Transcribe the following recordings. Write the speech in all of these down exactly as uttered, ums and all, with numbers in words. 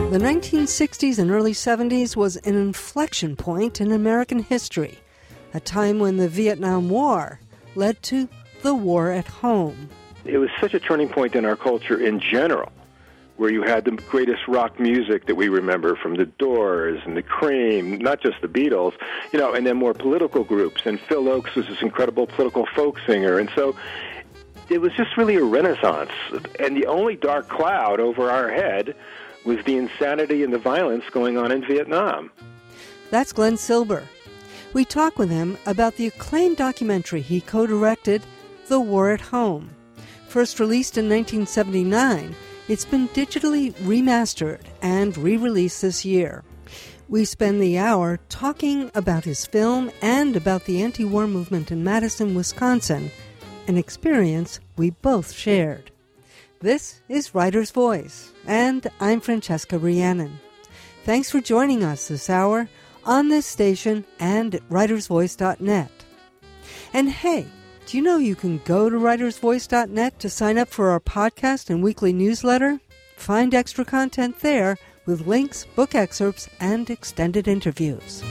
The nineteen sixties and early seventies was an inflection point in American history, a time when the Vietnam War led to the war at home. It was such a turning point in our culture in general, where you had the greatest rock music that we remember from the Doors and the Cream, not just the Beatles, you know, and then more political groups. And Phil Ochs was this incredible political folk singer. And so it was just really a renaissance. And the only dark cloud over our head was the insanity and the violence going on in Vietnam. That's Glenn Silber. We talk with him about the acclaimed documentary he co-directed, The War at Home. First released in nineteen seventy-nine, it's been digitally remastered and re-released this year. We spend the hour talking about his film and about the anti-war movement in Madison, Wisconsin, an experience we both shared. This is Writer's Voice, and I'm Francesca Rhiannon. Thanks for joining us this hour on this station and at writers voice dot net. And hey, do you know you can go to writers voice dot net to sign up for our podcast and weekly newsletter? Find extra content there with links, book excerpts, and extended interviews.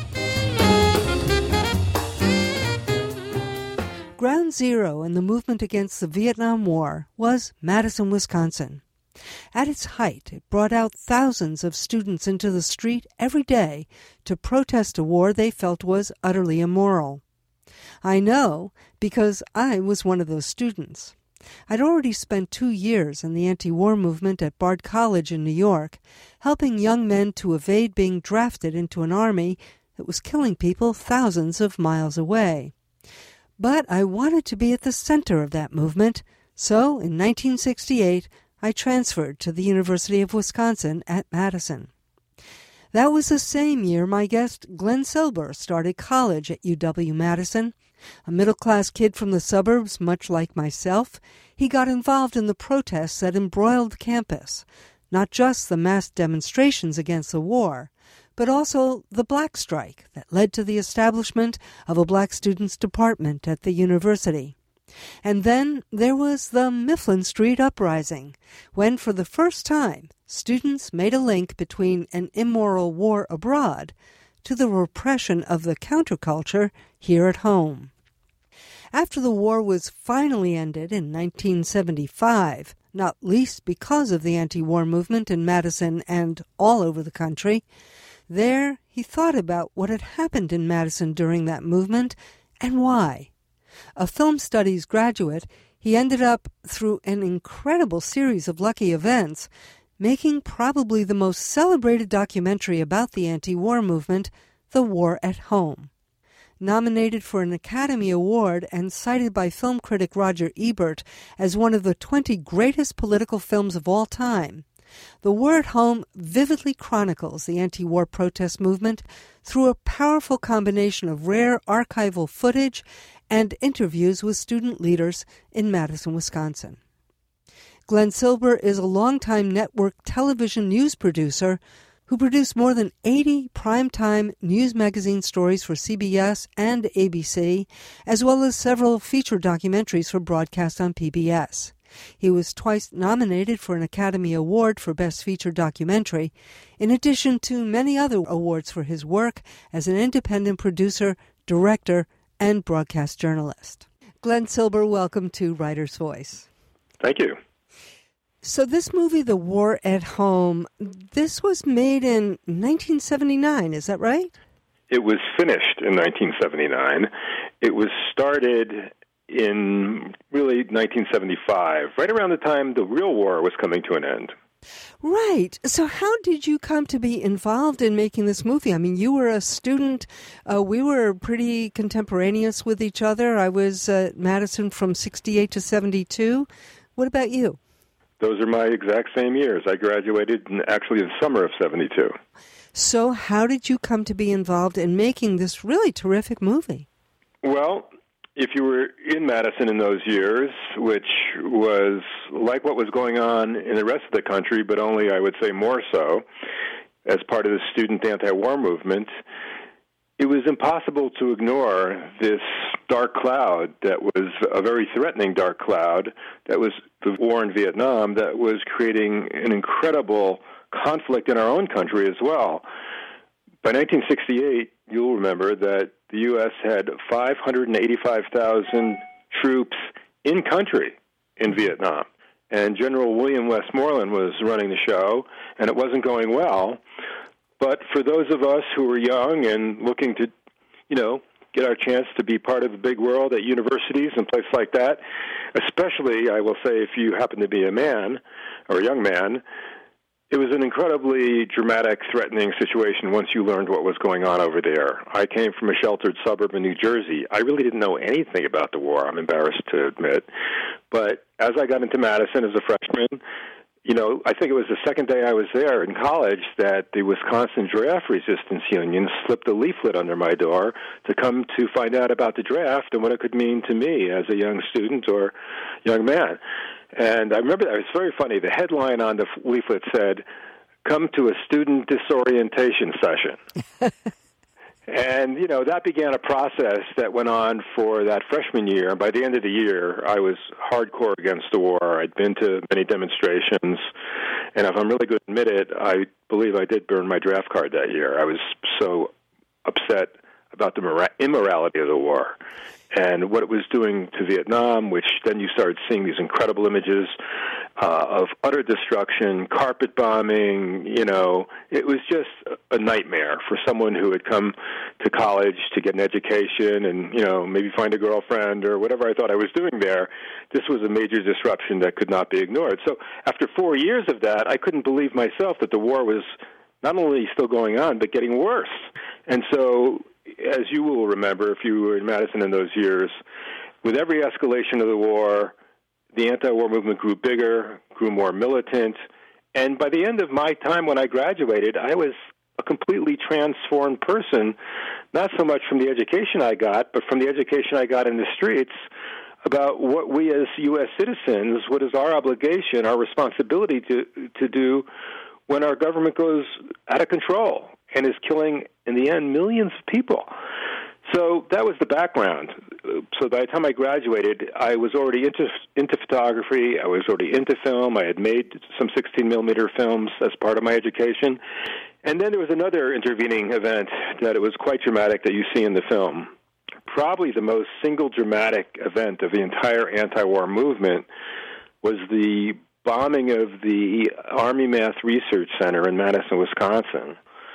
Ground zero in the movement against the Vietnam War was Madison, Wisconsin. At its height, it brought out thousands of students into the street every day to protest a war they felt was utterly immoral. I know because I was one of those students. I'd already spent two years in the anti-war movement at Bard College in New York, helping young men to evade being drafted into an army that was killing people thousands of miles away. But I wanted to be at the center of that movement, so in nineteen sixty-eight, I transferred to the University of Wisconsin at Madison. That was the same year my guest Glenn Silber started college at U W-Madison. A middle-class kid from the suburbs, much like myself, he got involved in the protests that embroiled the campus, not just the mass demonstrations against the war, but also the Black Strike that led to the establishment of a Black Students Department at the university. And then there was the Mifflin Street Uprising, when for the first time students made a link between an immoral war abroad to the repression of the counterculture here at home. After the war was finally ended in nineteen seventy-five, not least because of the anti-war movement in Madison and all over the country, there he thought about what had happened in Madison during that movement and why. A film studies graduate, he ended up, through an incredible series of lucky events, making probably the most celebrated documentary about the anti-war movement, The War at Home. Nominated for an Academy Award and cited by film critic Roger Ebert as one of the twenty greatest political films of all time, The War at Home vividly chronicles the anti-war protest movement through a powerful combination of rare archival footage and interviews with student leaders in Madison, Wisconsin. Glenn Silber is a longtime network television news producer who produced more than eighty primetime news magazine stories for C B S and A B C, as well as several feature documentaries for broadcast on P B S. He was twice nominated for an Academy Award for Best Feature Documentary, in addition to many other awards for his work as an independent producer, director, and broadcast journalist. Glenn Silber, welcome to Writer's Voice. Thank you. So this movie, The War at Home, this was made in nineteen seventy-nine, is that right? It was finished in nineteen seventy-nine. It was started in really nineteen seventy-five, right around the time the real war was coming to an end. Right. So how did you come to be involved in making this movie? I mean, you were a student. Uh, we were pretty contemporaneous with each other. I was at Madison from sixty-eight to seventy-two. What about you? Those are my exact same years. I graduated in actually the summer of seventy-two. So how did you come to be involved in making this really terrific movie? Well, if you were in Madison in those years, which was like what was going on in the rest of the country, but only, I would say, more so, as part of the student anti-war movement, it was impossible to ignore this dark cloud that was a very threatening dark cloud that was the war in Vietnam that was creating an incredible conflict in our own country as well. By nineteen sixty-eight, you'll remember that the U S had five hundred eighty-five thousand troops in country in Vietnam. And General William Westmoreland was running the show, and it wasn't going well. But for those of us who were young and looking to, you know, get our chance to be part of the big world at universities and places like that, especially, I will say, if you happen to be a man or a young man, it was an incredibly dramatic, threatening situation once you learned what was going on over there. I came from a sheltered suburb in New Jersey. I really didn't know anything about the war, I'm embarrassed to admit. But as I got into Madison as a freshman, you know, I think it was the second day I was there in college that the Wisconsin Draft Resistance Union slipped a leaflet under my door to come to find out about the draft and what it could mean to me as a young student or young man. And I remember that. It was very funny. The headline on the leaflet said, "Come to a student disorientation session." And, you know, that began a process that went on for that freshman year. And by the end of the year, I was hardcore against the war. I'd been to many demonstrations. And if I'm really going to admit it, I believe I did burn my draft card that year. I was so upset about the mora- immorality of the war and what it was doing to Vietnam, which then you started seeing these incredible images uh, of utter destruction, carpet bombing. You know, it was just a nightmare for someone who had come to college to get an education and, you know, maybe find a girlfriend or whatever I thought I was doing there. This was a major disruption that could not be ignored. So after four years of that, I couldn't believe myself that the war was not only still going on, but getting worse. And so, as you will remember, if you were in Madison in those years, with every escalation of the war, the anti-war movement grew bigger, grew more militant, and by the end of my time when I graduated, I was a completely transformed person, not so much from the education I got, but from the education I got in the streets about what we as U S citizens, what is our obligation, our responsibility to to do when our government goes out of control and is killing, in the end, millions of people. So that was the background. So by the time I graduated, I was already into into photography. I was already into film. I had made some sixteen millimeter films as part of my education. And then there was another intervening event that it was quite dramatic that you see in the film. Probably the most single dramatic event of the entire anti-war movement was the bombing of the Army Math Research Center in Madison, Wisconsin.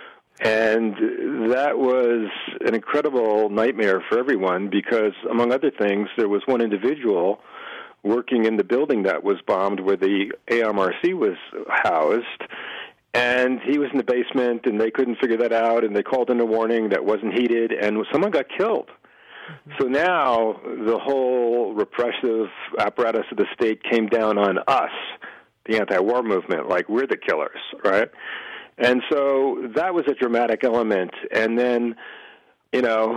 And that was an incredible nightmare for everyone because, among other things, there was one individual working in the building that was bombed where the A M R C was housed, and he was in the basement, and they couldn't figure that out, and they called in a warning that wasn't heeded, and someone got killed. Mm-hmm. So now the whole repressive apparatus of the state came down on us, the anti-war movement, like we're the killers, right? And so that was a dramatic element. And then, you know,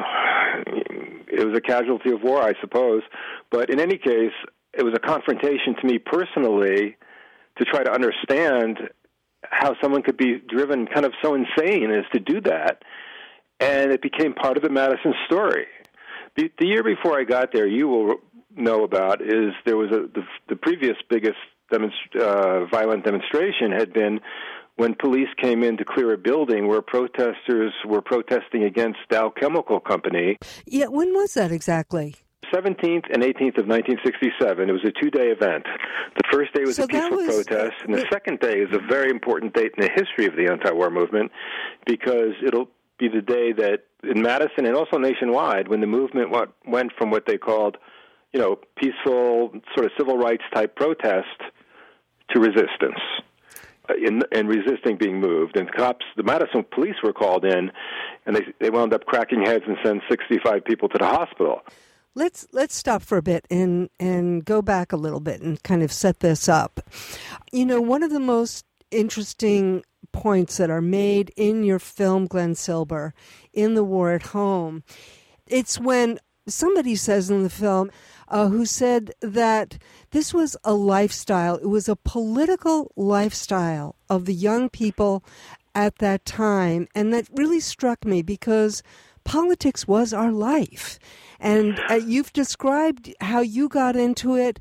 it was a casualty of war, I suppose. But in any case, it was a confrontation to me personally to try to understand how someone could be driven kind of so insane as to do that. And it became part of the Madison story. The, the year before I got there, you will know about, is there was a the, the previous biggest demonst- uh, violent demonstration had been when police came in to clear a building where protesters were protesting against Dow Chemical Company. Yeah, when was that exactly? seventeenth and eighteenth of nineteen sixty-seven. It was a two-day event. The first day was so a peaceful was, protest, and the it, second day is a very important date in the history of the anti-war movement because it'll be the day that in Madison and also nationwide when the movement went from what they called, you know, peaceful sort of civil rights type protest to resistance. In, and resisting being moved. And cops, the Madison police were called in, and they they wound up cracking heads and sent sixty-five people to the hospital. Let's let's stop for a bit and, and go back a little bit and kind of set this up. You know, one of the most interesting points that are made in your film, Glenn Silber, in The War at Home, it's when somebody says in the film, uh, who said that this was a lifestyle, it was a political lifestyle of the young people at that time. And that really struck me because politics was our life. And uh, you've described how you got into it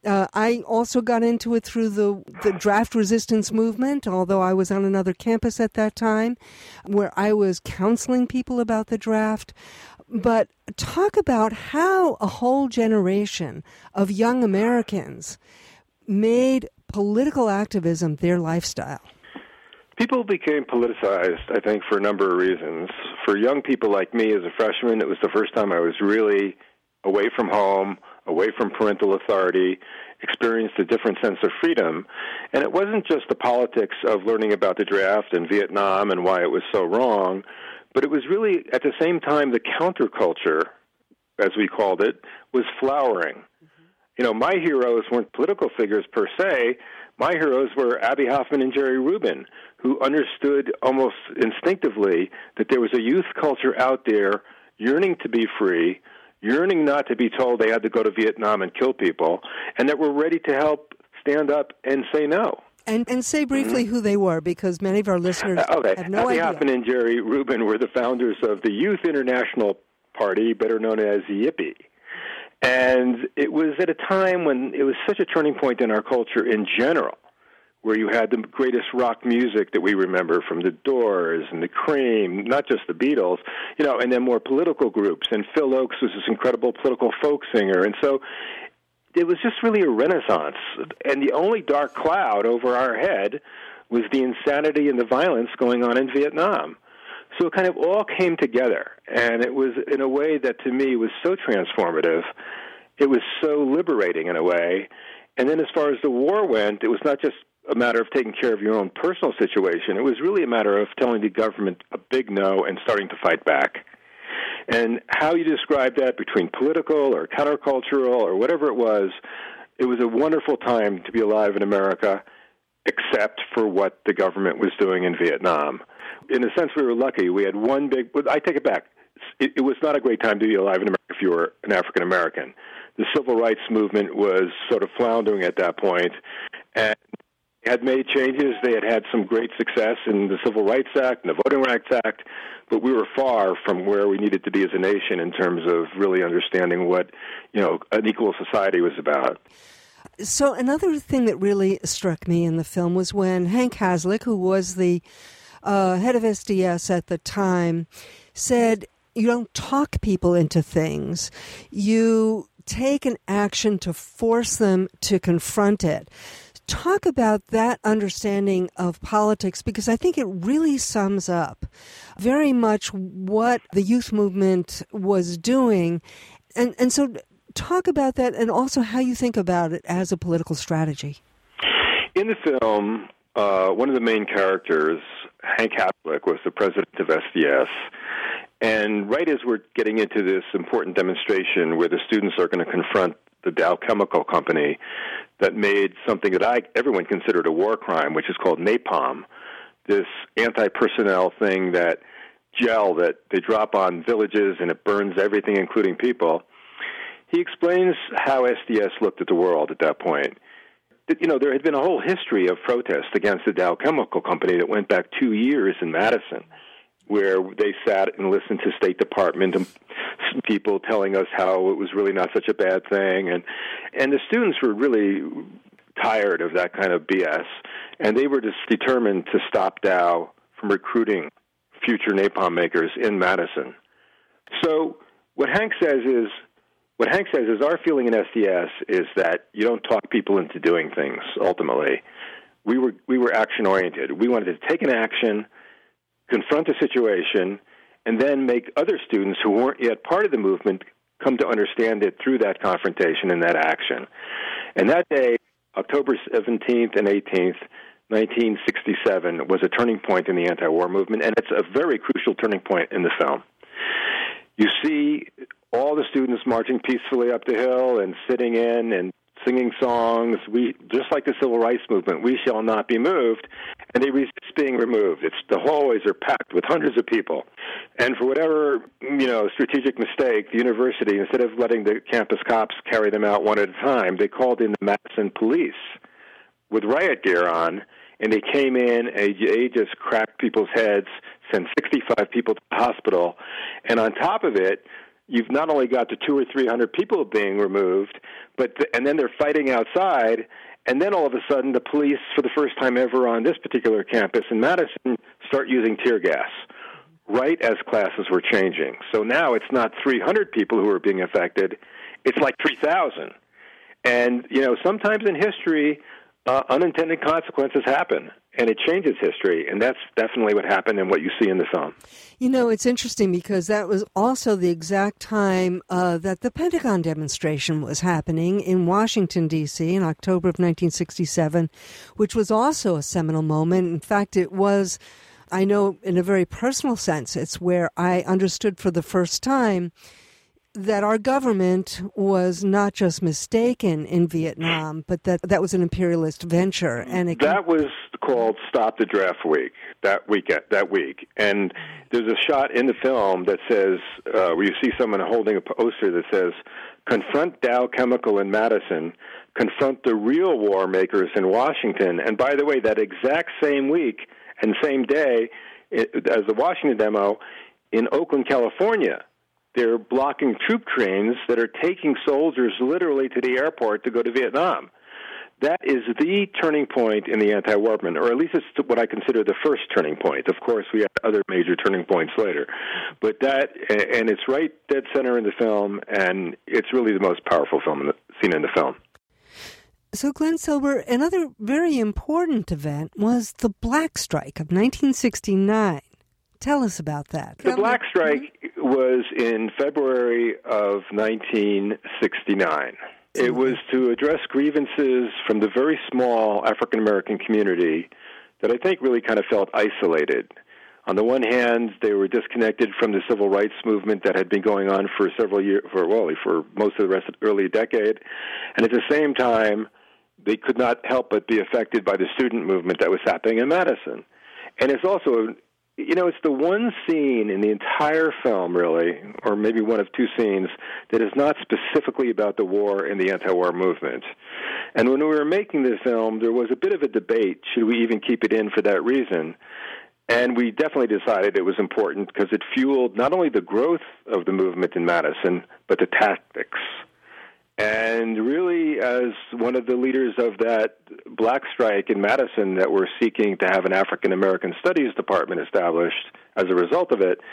Uh, I also got into it through the, the draft resistance movement, although I was on another campus at that time, where I was counseling people about the draft. But talk about how a whole generation of young Americans made political activism their lifestyle. People became politicized, I think, for a number of reasons. For young people like me as a freshman, it was the first time I was really away from home, away from parental authority, experienced a different sense of freedom. And it wasn't just the politics of learning about the draft and Vietnam and why it was so wrong, but it was really, at the same time, the counterculture, as we called it, was flowering. Mm-hmm. You know, my heroes weren't political figures per se. My heroes were Abbie Hoffman and Jerry Rubin, who understood almost instinctively that there was a youth culture out there yearning to be free, yearning not to be told they had to go to Vietnam and kill people, and that were ready to help stand up and say no. And and say briefly mm-hmm. who they were, because many of our listeners uh, okay. have no Abbie idea. Hoffman and Jerry Rubin were the founders of the Youth International Party, better known as Yippie. And it was at a time when it was such a turning point in our culture in general, where you had the greatest rock music that we remember from the Doors and the Cream, not just the Beatles, you know, and then more political groups. And Phil Oakes was this incredible political folk singer. And so it was just really a renaissance. And the only dark cloud over our head was the insanity and the violence going on in Vietnam. So it kind of all came together. And it was in a way that, to me, was so transformative. It was so liberating in a way. And then as far as the war went, it was not just a matter of taking care of your own personal situation. It was really a matter of telling the government a big no and starting to fight back. And how you describe that between political or countercultural or whatever it was, it was a wonderful time to be alive in America, except for what the government was doing in Vietnam. In a sense, we were lucky. We had one big, I take it back. It, it was not a great time to be alive in America if you were an African American. The civil rights movement was sort of floundering at that point, and had made changes. They had had some great success in the Civil Rights Act and the Voting Rights Act, but we were far from where we needed to be as a nation in terms of really understanding what, you know, an equal society was about. So another thing that really struck me in the film was when Hank Haslick, who was the uh, head of S D S at the time, said, you don't talk people into things. You take an action to force them to confront it. Talk about that understanding of politics, because I think it really sums up very much what the youth movement was doing. And, and so talk about that, and also how you think about it as a political strategy. In the film, uh, one of the main characters, Hank Haslick, was the president of S D S. And right as we're getting into this important demonstration where the students are going to confront the Dow Chemical Company that made something that I everyone considered a war crime, which is called napalm, this anti-personnel thing, that gel that they drop on villages and it burns everything, including people. He explains how S D S looked at the world at that point. You know, there had been a whole history of protest against the Dow Chemical Company that went back two years in Madison, where they sat and listened to State Department and people telling us how it was really not such a bad thing. And and the students were really tired of that kind of B S, and they were just determined to stop Dow from recruiting future napalm makers in Madison. So what Hank says is, what Hank says is our feeling in S D S is that you don't talk people into doing things, ultimately. We were, we were action-oriented. We wanted to take an action, confront the situation, and then make other students who weren't yet part of the movement come to understand it through that confrontation and that action. And that day, October seventeenth and eighteenth, nineteen sixty-seven, was a turning point in the anti-war movement, and it's a very crucial turning point in the film. You see all the students marching peacefully up the hill and sitting in and singing songs, we just like the civil rights movement, we shall not be moved, and they resist being removed. It's the hallways are packed with hundreds of people. And for whatever, you know, strategic mistake, the university, instead of letting the campus cops carry them out one at a time, they called in the Madison police with riot gear on, and they came in and they just cracked people's heads, sent sixty-five people to the hospital, and on top of it, you've not only got the two or three hundred people being removed, but the, and then they're fighting outside, and then all of a sudden the police, for the first time ever on this particular campus in Madison, start using tear gas right as classes were changing. So now it's not three hundred people who are being affected, it's like three thousand. And, you know, sometimes in history, uh, unintended consequences happen, and it changes history, and that's definitely what happened and what you see in the film. You know, it's interesting because that was also the exact time uh, that the Pentagon demonstration was happening in Washington, D C in October of nineteen sixty-seven, which was also a seminal moment. In fact, it was, I know in a very personal sense, it's where I understood for the first time that our government was not just mistaken in Vietnam, but that that was an imperialist venture. And it that was called Stop the Draft Week, that weekend, that week. And there's a shot in the film that says, uh, where you see someone holding a poster that says, "Confront Dow Chemical in Madison, confront the real war makers in Washington." And by the way, that exact same week and same day it, as the Washington demo, in Oakland, California, they're blocking troop trains that are taking soldiers literally to the airport to go to Vietnam. That is the turning point in the anti-war movement, or at least it's what I consider the first turning point. Of course, we have other major turning points later. But that, and it's right dead center in the film, and it's really the most powerful film in the, scene in the film. So, Glenn Silber, another very important event was the Black Strike of nineteen sixty-nine. Tell us about that. The Black Strike was in February of nineteen sixty-nine. It was to address grievances from the very small African-American community that I think really kind of felt isolated. On the one hand, they were disconnected from the civil rights movement that had been going on for several years, for well, for most of the rest of the early decade, and at the same time, they could not help but be affected by the student movement that was happening in Madison. And it's also, you know, it's the one scene in the entire film, really, or maybe one of two scenes, that is not specifically about the war and the anti-war movement. And when we were making this film, there was a bit of a debate, should we even keep it in for that reason? And we definitely decided it was important because it fueled not only the growth of the movement in Madison, but the tactics. And really, as one of the leaders of that Black Strike in Madison that were seeking to have an African-American Studies department established as a result of it,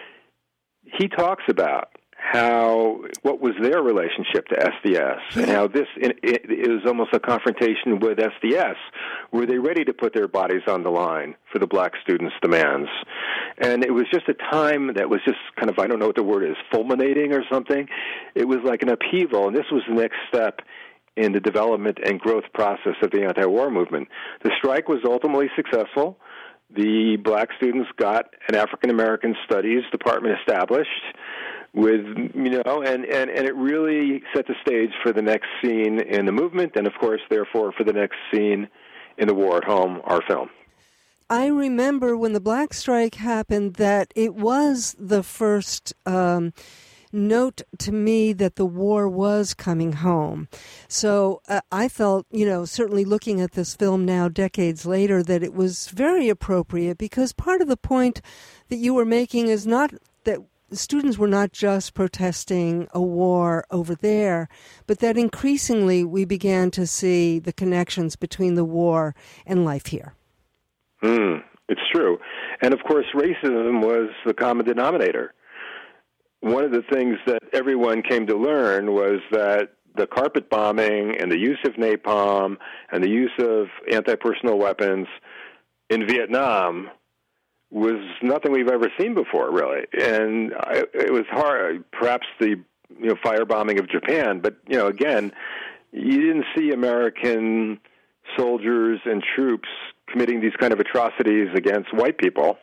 he talks about how, what was their relationship to S D S, and how this, it, it was almost a confrontation with S D S. Were they ready to put their bodies on the line for the black students' demands? And it was just a time that was just kind of, I don't know what the word is, fulminating or something. It was like an upheaval, and this was the next step in the development and growth process of the anti-war movement. The strike was ultimately successful. The black students got an African-American Studies department established with, you know, and, and, and it really set the stage for the next scene in the movement and, of course, therefore, for the next scene in The War at Home, our film. I remember when the Black Strike happened that it was the first um, note to me that the war was coming home. So uh, I felt, you know, certainly looking at this film now decades later, that it was very appropriate because part of the point that you were making is not that students were not just protesting a war over there, but that increasingly we began to see the connections between the war and life here. Mm, it's true. And, of course, racism was the common denominator. One of the things that everyone came to learn was that the carpet bombing and the use of napalm and the use of anti-personnel weapons in Vietnam was nothing we've ever seen before, really. And I, it was hard, perhaps the you know firebombing of Japan, but, you know, again, you didn't see American soldiers and troops committing these kind of atrocities against white people.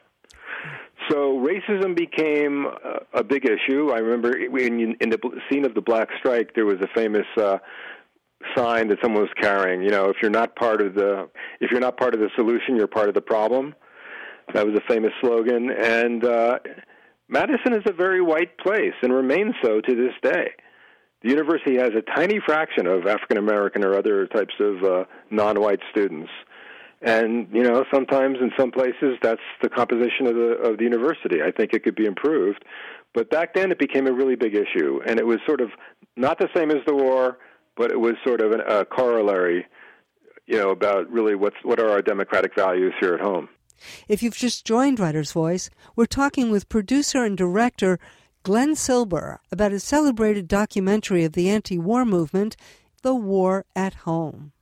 So racism became a, a big issue. I remember in, in the scene of the Black Strike, there was a famous uh, sign that someone was carrying. You know, if you're not part of the if you're not part of the solution, you're part of the problem. That was a famous slogan. And uh, Madison is a very white place and remains so to this day. The university has a tiny fraction of African-American or other types of uh, non-white students. And, you know, sometimes in some places that's the composition of the of the university. I think it could be improved. But back then it became a really big issue, and it was sort of not the same as the war, but it was sort of an, a corollary, you know, about really what's what are our democratic values here at home. If you've just joined Writer's Voice, we're talking with producer and director Glenn Silber about a celebrated documentary of the anti-war movement, The War at Home.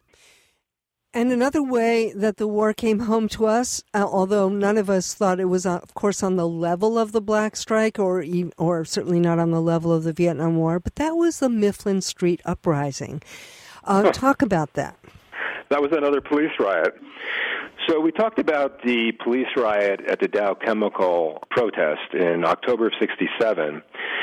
And another way that the war came home to us, uh, although none of us thought it was, uh, of course, on the level of the Black Strike or e- or certainly not on the level of the Vietnam War, but that was the Mifflin Street Uprising. Uh, huh. Talk about that. That was another police riot. So we talked about the police riot at the Dow Chemical protest in October of sixty-seven.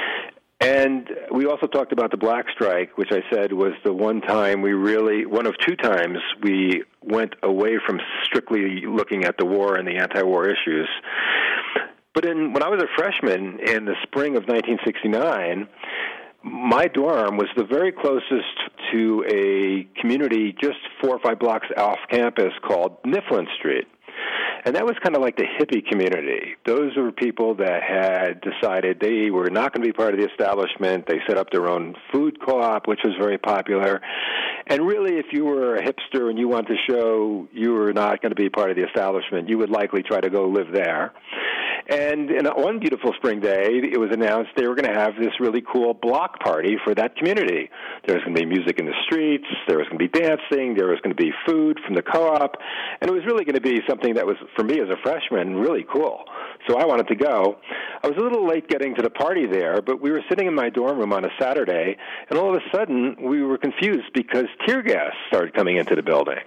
And we also talked about the Black Strike, which I said was the one time we really, one of two times we went away from strictly looking at the war and the anti-war issues. But in, when I was a freshman in the spring of nineteen sixty-nine, my dorm was the very closest to a community just four or five blocks off campus called Mifflin Street. And that was kind of like the hippie community. Those were people that had decided they were not going to be part of the establishment. They set up their own food co-op, which was very popular. And really, if you were a hipster and you wanted to show you were not going to be part of the establishment, you would likely try to go live there. And in one beautiful spring day, it was announced they were going to have this really cool block party for that community. There was going to be music in the streets, there was going to be dancing, there was going to be food from the co-op, and it was really going to be something that was, for me as a freshman, really cool. So I wanted to go. I was a little late getting to the party there, but we were sitting in my dorm room on a Saturday, and all of a sudden we were confused because tear gas started coming into the building.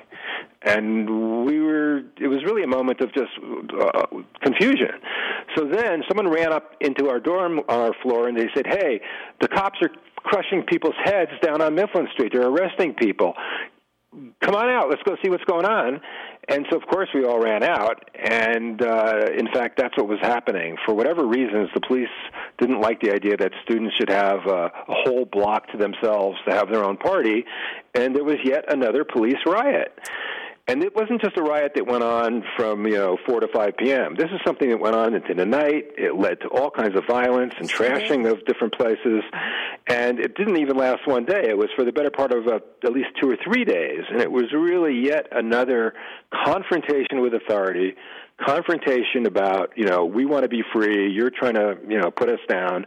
And we were, it was really a moment of just uh, confusion. So then someone ran up into our dorm, our floor, and they said, hey, the cops are crushing people's heads down on Mifflin Street. They're arresting people. Come on out. Let's go see what's going on. And so, of course, we all ran out. And, uh, in fact, that's what was happening. For whatever reasons, the police didn't like the idea that students should have a, a whole block to themselves to have their own party. And there was yet another police riot. And it wasn't just a riot that went on from, you know, four to five p.m. This is something that went on into the night. It led to all kinds of violence and trashing of different places. And it didn't even last one day. It was for the better part of uh, at least two or three days. And it was really yet another confrontation with authority, confrontation about, you know, we want to be free. You're trying to, you know, put us down.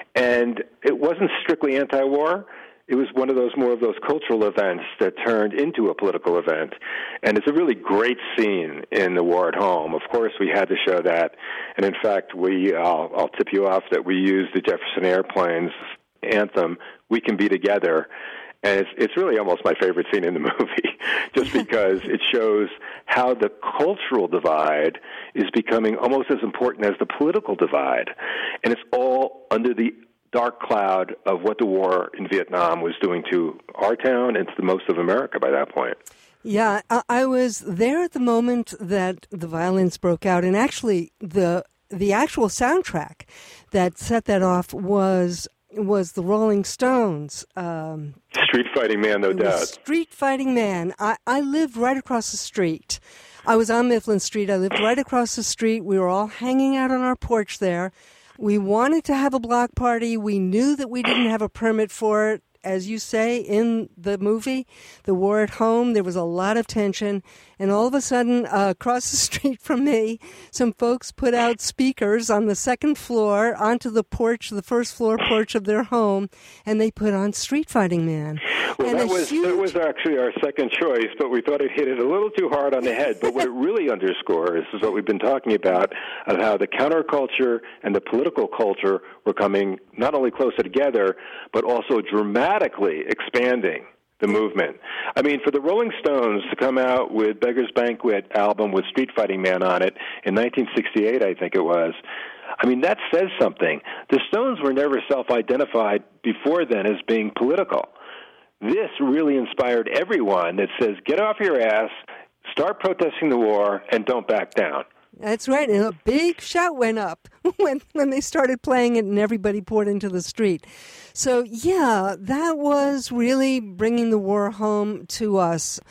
And it wasn't strictly anti-war. It was one of those more of those cultural events that turned into a political event. And it's a really great scene in The War at Home. Of course, we had to show that. And in fact, we I'll, I'll tip you off that we used the Jefferson Airplane's anthem, We Can Be Together. And it's, it's really almost my favorite scene in the movie, just because it shows how the cultural divide is becoming almost as important as the political divide. And it's all under the dark cloud of what the war in Vietnam was doing to our town and to most of America by that point. Yeah, I was there at the moment that the violence broke out, and actually the the actual soundtrack that set that off was was the Rolling Stones. Um, Street Fighting Man, no doubt. Street Fighting Man. I, I lived right across the street. I was on Mifflin Street. I lived right across the street. We were all hanging out on our porch there. We wanted to have a block party. We knew that we didn't have a permit for it. As you say in the movie, The War at Home, there was a lot of tension. And all of a sudden, uh, across the street from me, some folks put out speakers on the second floor onto the porch, the first floor porch of their home, and they put on Street Fighting Man. Well, and that was, huge... that was actually our second choice, but we thought it hit it a little too hard on the head. But what it really underscores is what we've been talking about, of how the counterculture and the political culture were coming not only closer together, but also dramatically expanding the movement. I mean, for the Rolling Stones to come out with Beggar's Banquet album with Street Fighting Man on it in nineteen sixty-eight, I think it was, I mean, that says something. The Stones were never self-identified before then as being political. This really inspired everyone that says, get off your ass, start protesting the war, and don't back down. That's right, and a big shout went up when when they started playing it and everybody poured into the street. So, yeah, that was really bringing the war home to us.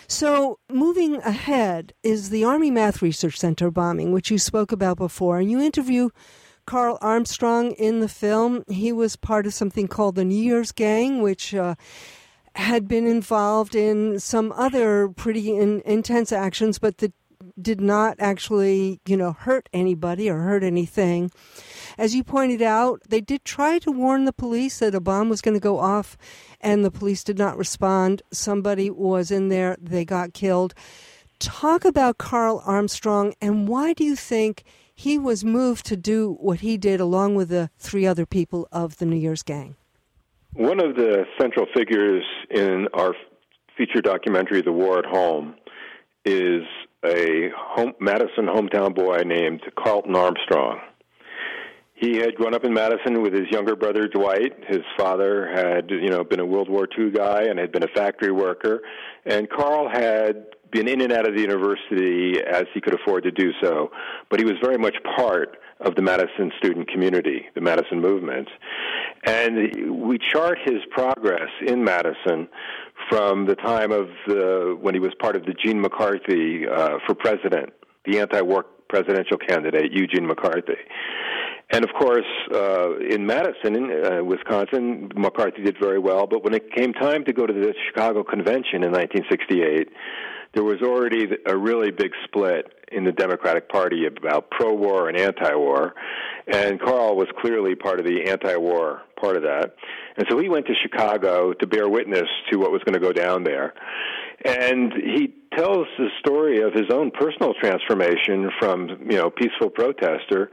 So moving ahead is the Army Math Research Center bombing, which you spoke about before. And you interview Carl Armstrong in the film. He was part of something called the New Year's Gang, which uh, had been involved in some other pretty in, intense actions, but that did not actually, you know, hurt anybody or hurt anything. As you pointed out, they did try to warn the police that a bomb was going to go off, and the police did not respond. Somebody was in there. They got killed. Talk about Carl Armstrong, and why do you think he was moved to do what he did along with the three other people of the New Year's Gang? One of the central figures in our feature documentary, The War at Home, is a home, Madison hometown boy named Carlton Armstrong. He had grown up in Madison with his younger brother, Dwight. His father had, you know, been a World War Two guy and had been a factory worker. And Carl had been in and out of the university as he could afford to do so. But he was very much part of the Madison student community, the Madison movement. And we chart his progress in Madison from the time of the, when he was part of the Gene McCarthy uh, for president, the anti-war presidential candidate, Eugene McCarthy. And, of course, uh, in Madison, uh, Wisconsin, McCarthy did very well. But when it came time to go to the Chicago Convention in nineteen sixty-eight, there was already a really big split in the Democratic Party about pro-war and anti-war. And Carl was clearly part of the anti-war part of that. And so he went to Chicago to bear witness to what was going to go down there. And he tells the story of his own personal transformation from, you know, peaceful protester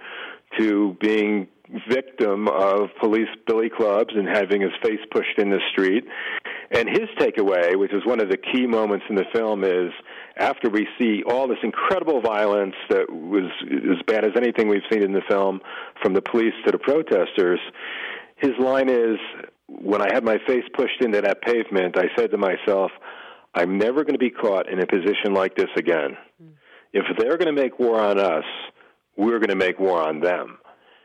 to being victim of police billy clubs and having his face pushed in the street. And his takeaway, which is one of the key moments in the film, is after we see all this incredible violence that was as bad as anything we've seen in the film, from the police to the protesters, his line is, when I had my face pushed into that pavement, I said to myself, I'm never going to be caught in a position like this again. Mm. If they're going to make war on us, we're going to make war on them.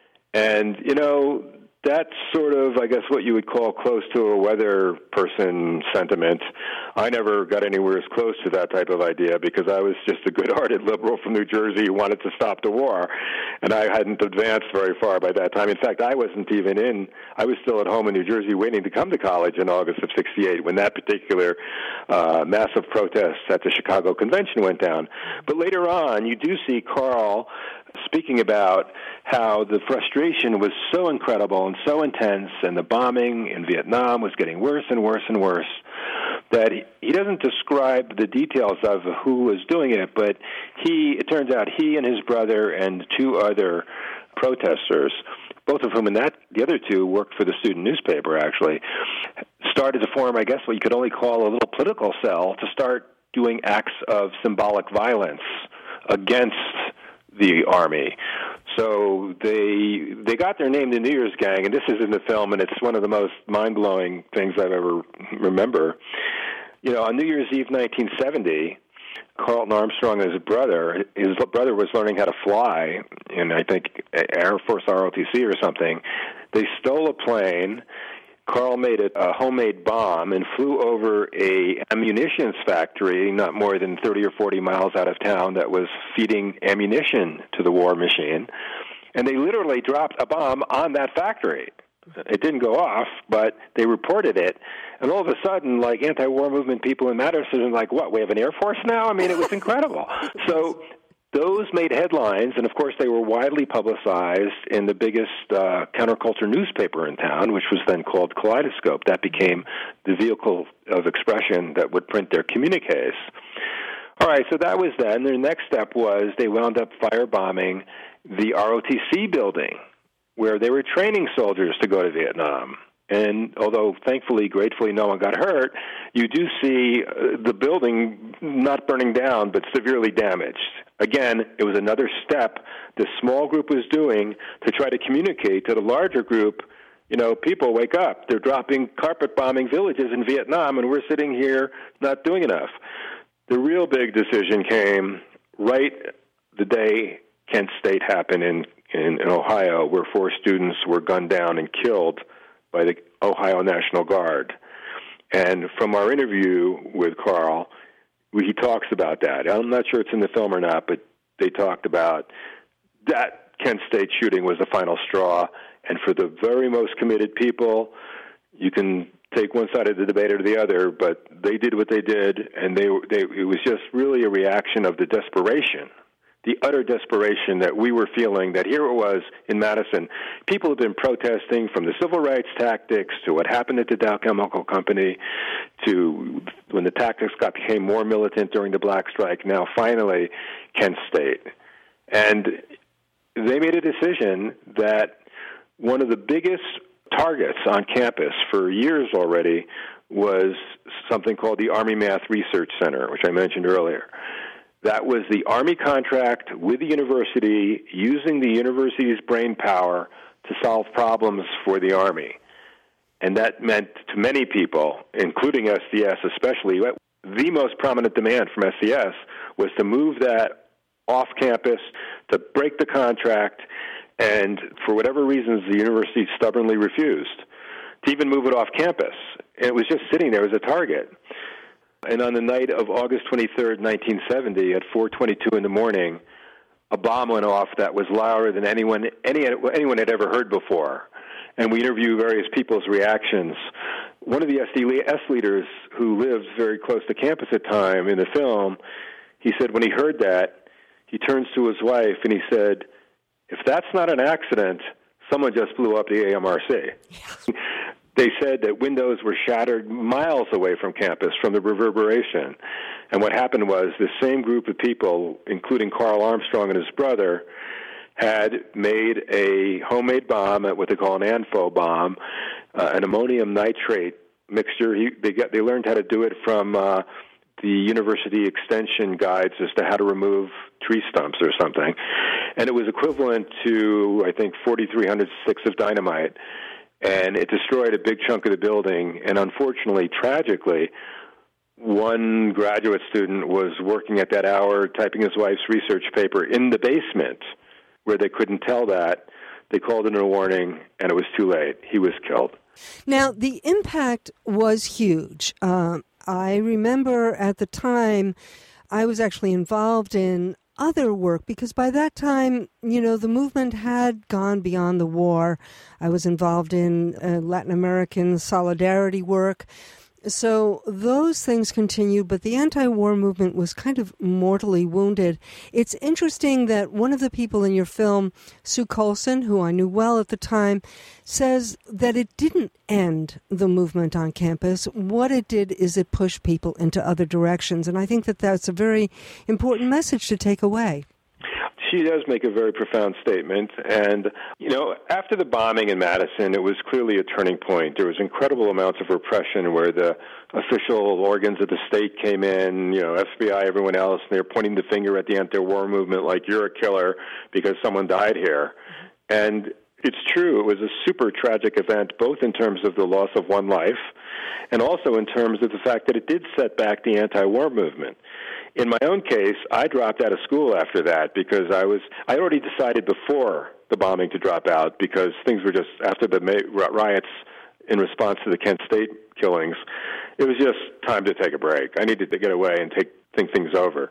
And, you know, that's sort of, I guess, what you would call close to a weather person sentiment. I never got anywhere as close to that type of idea because I was just a good-hearted liberal from New Jersey who wanted to stop the war, and I hadn't advanced very far by that time. In fact, I wasn't even in, I was still at home in New Jersey waiting to come to college in August of sixty-eight when that particular uh, massive protest at the Chicago Convention went down. But later on, you do see Carl speaking about how the frustration was so incredible and so intense, and the bombing in Vietnam was getting worse and worse and worse, that he, he doesn't describe the details of who was doing it, but he, it turns out he and his brother and two other protesters, both of whom in that, the other two worked for the student newspaper actually, started to form, I guess, what you could only call a little political cell to start doing acts of symbolic violence against the Army. So they they got their name, the New Year's Gang, and this is in the film, and it's one of the most mind-blowing things I've ever remember. You know, on New Year's Eve nineteen seventy, Carlton Armstrong and his brother, his brother was learning how to fly in, I think, Air Force R O T C or something. They stole a plane. Carl made a, a homemade bomb and flew over a ammunition factory not more than thirty or forty miles out of town that was feeding ammunition to the war machine. And they literally dropped a bomb on that factory. It didn't go off, but they reported it. And all of a sudden, like, anti-war movement people in Madison are like, what, we have an Air Force now? I mean, it was incredible. So those made headlines, and of course they were widely publicized in the biggest uh, counterculture newspaper in town, which was then called Kaleidoscope. That became the vehicle of expression that would print their communiques. All right, so that was then. Their next step was they wound up firebombing the R O T C building, where they were training soldiers to go to Vietnam. And although, thankfully, gratefully, no one got hurt, you do see uh, the building not burning down, but severely damaged. Again, it was another step this small group was doing to try to communicate to the larger group, you know, people, wake up. They're dropping carpet bombing villages in Vietnam, and we're sitting here not doing enough. The real big decision came right the day Kent State happened in, in, in Ohio, where four students were gunned down and killed by the Ohio National Guard. And from our interview with Carl, he talks about that. I'm not sure it's in the film or not, but they talked about that Kent State shooting was the final straw. And for the very most committed people, you can take one side of the debate or the other, but they did what they did, and they, they it was just really a reaction of the desperation, the utter desperation that we were feeling, that here it was in Madison. People have been protesting from the civil rights tactics to what happened at the Dow Chemical Company to when the tactics got became more militant during the Black Strike, now finally Kent State. And they made a decision that one of the biggest targets on campus for years already was something called the Army Math Research Center, which I mentioned earlier. That was the Army contract with the university using the university's brain power to solve problems for the Army. And that meant to many people, including S D S especially, the most prominent demand from S D S was to move that off campus, to break the contract, and for whatever reasons, the university stubbornly refused to even move it off campus. And it was just sitting there as a target. And on the night of August twenty-third, nineteen seventy, at four twenty-two in the morning, a bomb went off that was louder than anyone any, anyone had ever heard before. And we interviewed various people's reactions. One of the S D S leaders who lived very close to campus at the time in the film, he said when he heard that, he turns to his wife and he said, "If that's not an accident, someone just blew up the A M R C." Yeah. They said that windows were shattered miles away from campus from the reverberation. And what happened was this same group of people, including Carl Armstrong and his brother, had made a homemade bomb, what they call an ANFO bomb, uh, an ammonium nitrate mixture. He, they, get, they learned how to do it from uh, the university extension guides as to how to remove tree stumps or something. And it was equivalent to, I think, forty-three hundred sticks of dynamite. And it destroyed a big chunk of the building. And unfortunately, tragically, one graduate student was working at that hour, typing his wife's research paper in the basement where they couldn't tell that. They called in a warning, and it was too late. He was killed. Now, the impact was huge. Uh, I remember at the time I was actually involved in other work, because by that time, you know, the movement had gone beyond the war. I was involved in uh, Latin American solidarity work. So those things continued, but the anti-war movement was kind of mortally wounded. It's interesting that one of the people in your film, Sue Colson, who I knew well at the time, says that it didn't end the movement on campus. What it did is it pushed people into other directions, and I think that that's a very important message to take away. She does make a very profound statement. And, you know, after the bombing in Madison, it was clearly a turning point. There was incredible amounts of repression where the official organs of the state came in, you know, F B I, everyone else, and they were pointing the finger at the anti-war movement like, you're a killer because someone died here. And it's true. It was a super tragic event, both in terms of the loss of one life and also in terms of the fact that it did set back the anti-war movement. In my own case, I dropped out of school after that because I was I already decided before the bombing to drop out because things were just, after the riots in response to the Kent State killings, it was just time to take a break. I needed to get away and take think things over.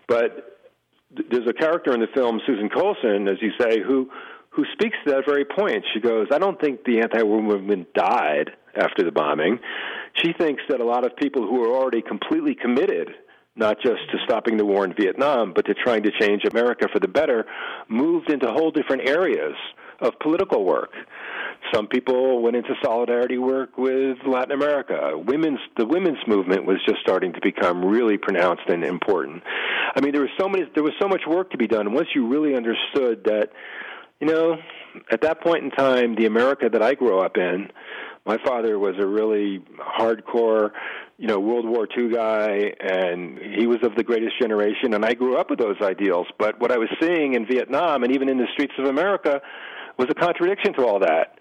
But there's a character in the film, Susan Colson, as you say, who who speaks to that very point. She goes, I don't think the anti-war movement died after the bombing. She thinks that a lot of people who are already completely committed, not just to stopping the war in Vietnam, but to trying to change America for the better, moved into whole different areas of political work. Some people went into solidarity work with Latin America. Women's the women's movement was just starting to become really pronounced and important. I mean, there was so many there was so much work to be done. Once you really understood that, you know, at that point in time, the America that I grew up in, my father was a really hardcore, you know, World War Two guy, and he was of the greatest generation, and I grew up with those ideals. But what I was seeing in Vietnam and even in the streets of America was a contradiction to all that.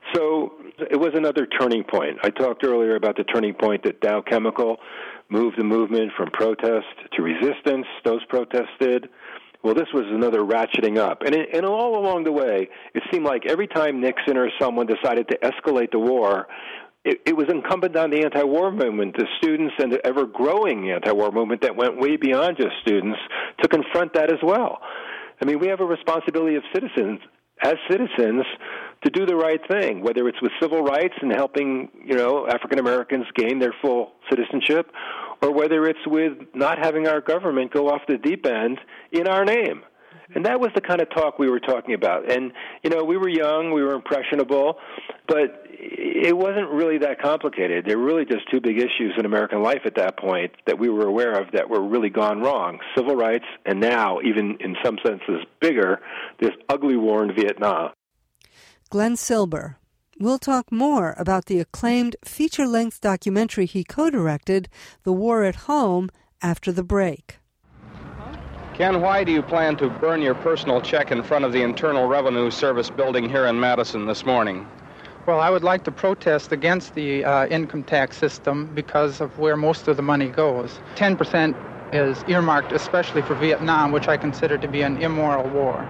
So it was another turning point. I talked earlier about the turning point that Dow Chemical moved the movement from protest to resistance. Those protests did. Well, this was another ratcheting up. And, it, and all along the way, it seemed like every time Nixon or someone decided to escalate the war, it, it was incumbent on the anti-war movement, the students and the ever-growing anti-war movement that went way beyond just students, to confront that as well. I mean, we have a responsibility of citizens, as citizens, to do the right thing, whether it's with civil rights and helping, you know, African Americans gain their full citizenship, or whether it's with not having our government go off the deep end in our name. And that was the kind of talk we were talking about. And, you know, we were young, we were impressionable, but it wasn't really that complicated. There were really just two big issues in American life at that point that we were aware of that were really gone wrong: civil rights, and now, even in some senses bigger, this ugly war in Vietnam. Glenn Silber. We'll talk more about the acclaimed feature-length documentary he co-directed, The War at Home, after the break. Ken, why do you plan to burn your personal check in front of the Internal Revenue Service building here in Madison this morning? Well, I would like to protest against the uh, income tax system because of where most of the money goes. ten percent is earmarked especially for Vietnam, which I consider to be an immoral war.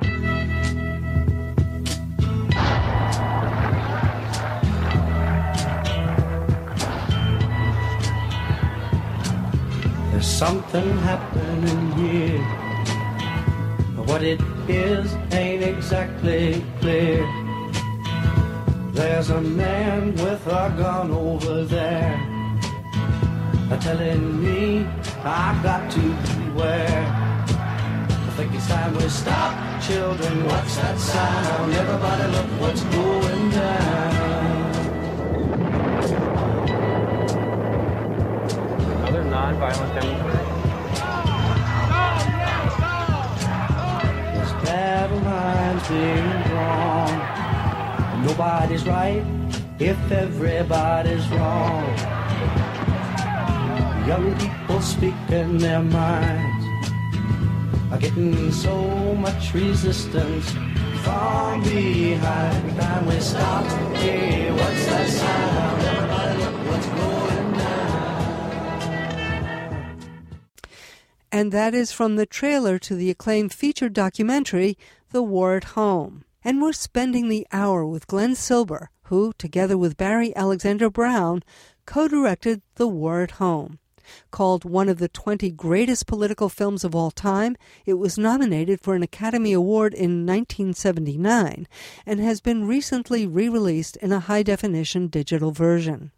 There's something happening here. What it is ain't exactly clear. There's a man with a gun over there, telling me I got to beware. I think it's time we stop, children. What's that sound? Everybody look what's going down. Another non-violent demonstration. There's battle lines being drawn. Nobody's right if everybody's wrong. Young people speaking their minds are getting so much resistance from behind. Every time we stop, hey, what's that sound? Everybody look what's going down. And that is from the trailer to the acclaimed feature documentary, The War at Home. And we're spending the hour with Glenn Silber, who, together with Barry Alexander Brown, co-directed The War at Home. Called one of the twenty greatest political films of all time, it was nominated for an Academy Award in nineteen seventy-nine and has been recently re-released in a high-definition digital version.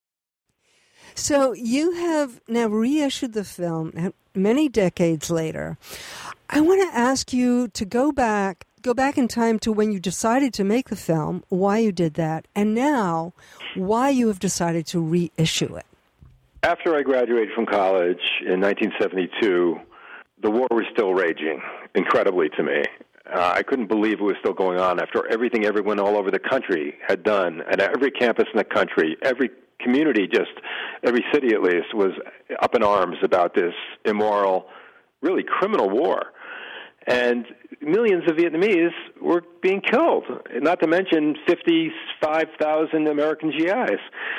So you have now reissued the film many decades later. I want to ask you to go back Go back in time to when you decided to make the film, why you did that, and now why you have decided to reissue it. After I graduated from college in nineteen seventy-two, the war was still raging, incredibly to me. Uh, I couldn't believe it was still going on after everything everyone all over the country had done, at every campus in the country, every community, just every city at least, was up in arms about this immoral, really criminal war. And millions of Vietnamese were being killed, not to mention fifty-five thousand American G Is.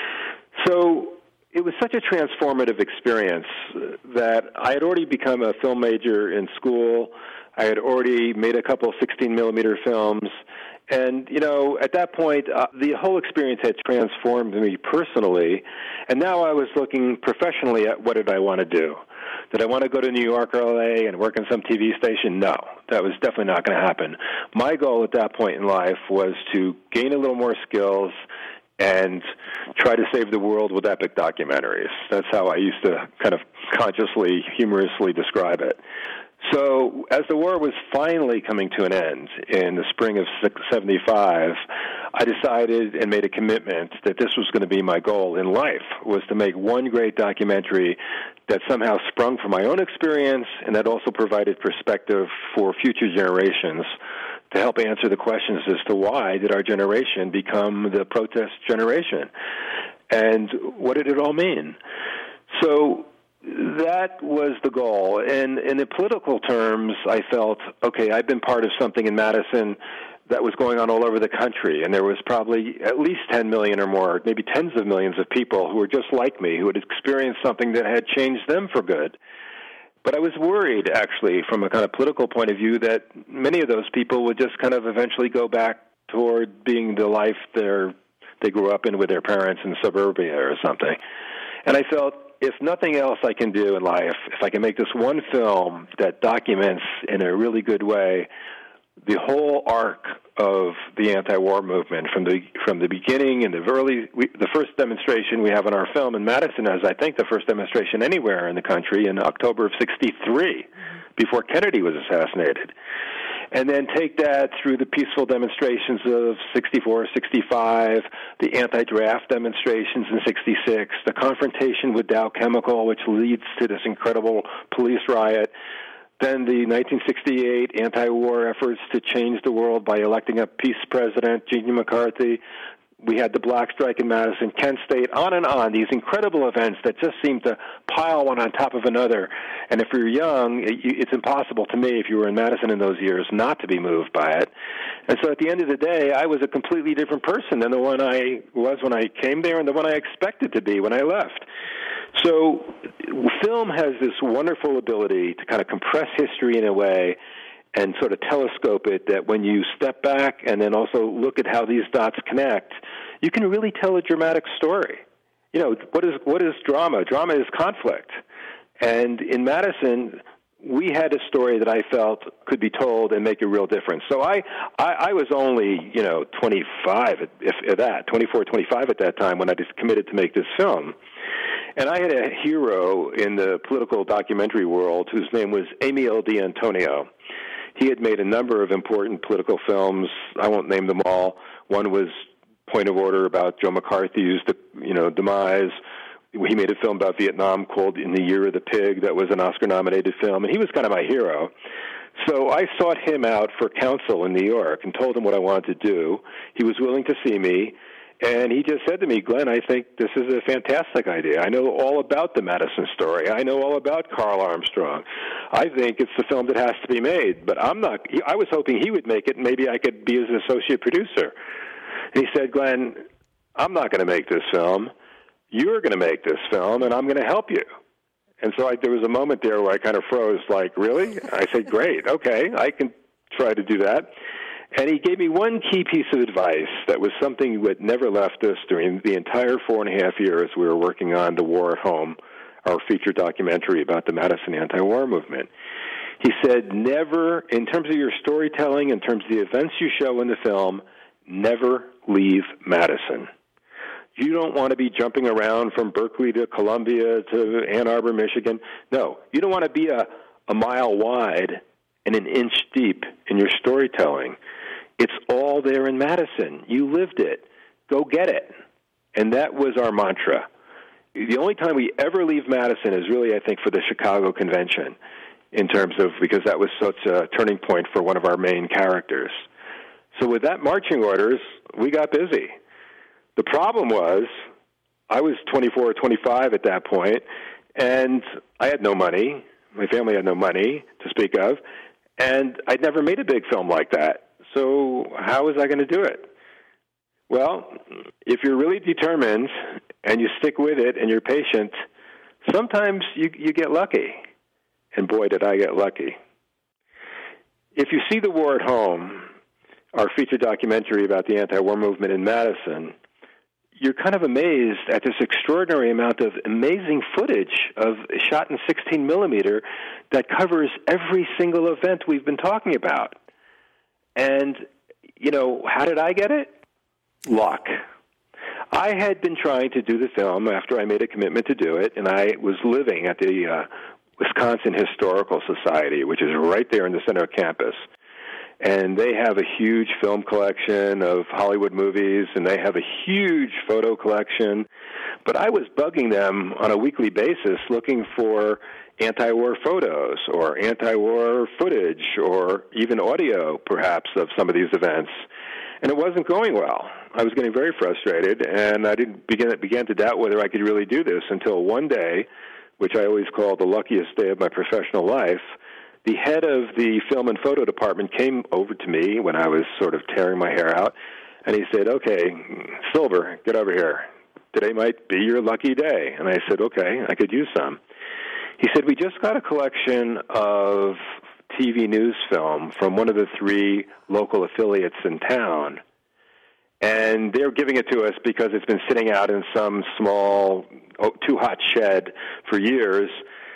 So it was such a transformative experience that I had already become a film major in school. I had already made a couple sixteen millimeter films. And, you know, at that point, uh, the whole experience had transformed me personally. And now I was looking professionally at what did I want to do. Did I want to go to New York or L A and work on some T V station? No, that was definitely not going to happen. My goal at that point in life was to gain a little more skills and try to save the world with epic documentaries. That's how I used to kind of consciously, humorously describe it. So as the war was finally coming to an end in the spring of seventy-five, I decided and made a commitment that this was going to be my goal in life, was to make one great documentary that somehow sprung from my own experience and that also provided perspective for future generations to help answer the questions as to why did our generation become the protest generation and what did it all mean. So that was the goal. And in the political terms, I felt, okay, I've been part of something in Madison that was going on all over the country, and there was probably at least ten million or more, maybe tens of millions of people who were just like me, who had experienced something that had changed them for good. But I was worried, actually, from a kind of political point of view, that many of those people would just kind of eventually go back toward being the life they're they grew up in with their parents in suburbia or something. And I felt, if nothing else I can do in life, if I can make this one film that documents in a really good way the whole arc of the anti-war movement from the from the beginning and the early, we, the first demonstration we have in our film in Madison is, I think, the first demonstration anywhere in the country in October of sixty-three, before Kennedy was assassinated. And then take that through the peaceful demonstrations of sixty-four, sixty-five, the anti-draft demonstrations in sixty-six, the confrontation with Dow Chemical, which leads to this incredible police riot, then the nineteen sixty-eight anti-war efforts to change the world by electing a peace president, Gene McCarthy. We had the Black Strike in Madison, Kent State, on and on, these incredible events that just seem to pile one on top of another. And if you're young, it's impossible to me, if you were in Madison in those years, not to be moved by it. And so at the end of the day, I was a completely different person than the one I was when I came there and the one I expected to be when I left. So film has this wonderful ability to kind of compress history in a way and sort of telescope it, that when you step back and then also look at how these dots connect, you can really tell a dramatic story. You know, what is what is drama? Drama is conflict. And in Madison, we had a story that I felt could be told and make a real difference. So I, I, I was only, you know, twenty-five, if, if that, twenty-four, twenty-five at that time when I just committed to make this film. And I had a hero in the political documentary world whose name was Emile D'Antonio. He had made a number of important political films. I won't name them all. One was Point of Order, about Joe McCarthy's, you know, demise. He made a film about Vietnam called In the Year of the Pig that was an Oscar-nominated film, and he was kind of my hero. So I sought him out for counsel in New York and told him what I wanted to do. He was willing to see me, and he just said to me, Glenn, I think this is a fantastic idea. I know all about the Madison story. I know all about Carl Armstrong. I think it's the film that has to be made, but I'm not. He, I was hoping he would make it, and maybe I could be his associate producer. And he said, Glenn, I'm not going to make this film. You're going to make this film, and I'm going to help you. And so I, there was a moment there where I kind of froze, like, really? I said, great, okay, I can try to do that. And he gave me one key piece of advice that was something that never left us during the entire four and a half years we were working on The War at Home, our feature documentary about the Madison anti-war movement. He said, never, in terms of your storytelling, in terms of the events you show in the film, never leave Madison. You don't want to be jumping around from Berkeley to Columbia to Ann Arbor, Michigan. No, you don't want to be a, a mile wide and an inch deep in your storytelling. It's all there in Madison. You lived it. Go get it. And that was our mantra. The only time we ever leave Madison is really, I think, for the Chicago Convention, in terms of, because that was such a turning point for one of our main characters. So with that marching orders, we got busy. The problem was, I was twenty-four or twenty-five at that point, and I had no money. My family had no money to speak of, and I'd never made a big film like that. So how was I going to do it? Well, if you're really determined and you stick with it and you're patient, sometimes you, you get lucky. And boy, did I get lucky. If you see The War at Home, our feature documentary about the anti-war movement in Madison, you're kind of amazed at this extraordinary amount of amazing footage of shot in sixteen millimeter that covers every single event we've been talking about. And, you know, how did I get it? Luck. I had been trying to do the film after I made a commitment to do it, and I was living at the uh, Wisconsin Historical Society, which is right there in the center of campus. And they have a huge film collection of Hollywood movies, and they have a huge photo collection. But I was bugging them on a weekly basis looking for anti-war photos or anti-war footage or even audio, perhaps, of some of these events. And it wasn't going well. I was getting very frustrated, and I didn't begin, began to doubt whether I could really do this until one day, which I always call the luckiest day of my professional life, the head of the film and photo department came over to me when I was sort of tearing my hair out, and he said, okay, Silver, get over here. Today might be your lucky day. And I said, okay, I could use some. He said, we just got a collection of T V news film from one of the three local affiliates in town, And they're giving it to us because it's been sitting out in some small, oh, too-hot shed for years.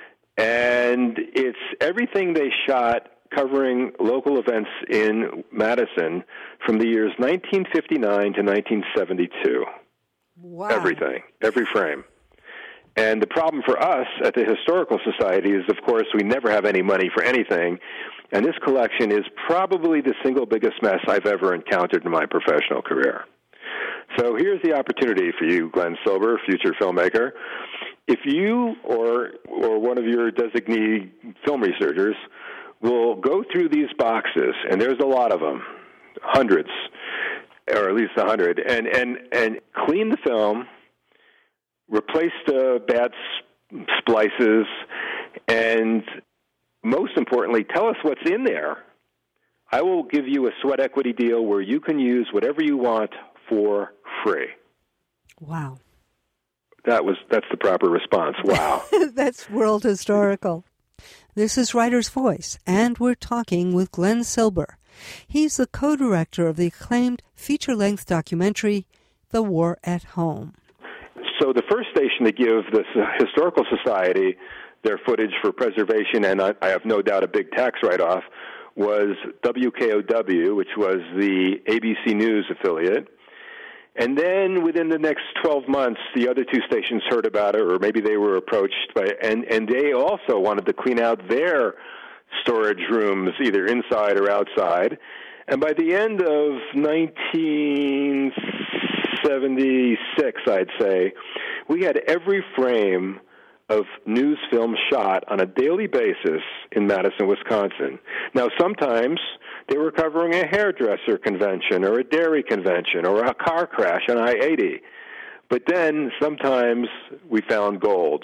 And it's everything they shot covering local events in Madison from the years nineteen fifty-nine to nineteen seventy-two. Wow. Everything, every frame. And the problem for us at the Historical Society is, of course, we never have any money for anything. And this collection is probably the single biggest mess I've ever encountered in my professional career. So here's the opportunity for you, Glenn Silber, future filmmaker. If you or or one of your designee film researchers will go through these boxes, and there's a lot of them, hundreds, or at least a hundred, and, and, and clean the film, replace the bad splices, and most importantly, tell us what's in there. I will give you a sweat equity deal where you can use whatever you want for free. Wow. That was that's the proper response. Wow. That's World Historical. This is Writer's Voice, and we're talking with Glenn Silber. He's the co-director of the acclaimed feature-length documentary, The War at Home. So the first station to give the Historical Society their footage for preservation, and I, I have no doubt a big tax write-off, was W K O W, which was the A B C News affiliate. And then within the next twelve months, the other two stations heard about it, or maybe they were approached by, and, and they also wanted to clean out their storage rooms, either inside or outside. And by the end of nineteen seventy-six, I'd say, we had every frame of news film shot on a daily basis in Madison, Wisconsin. Now, sometimes they were covering a hairdresser convention or a dairy convention or a car crash on I eighty. But then sometimes we found gold.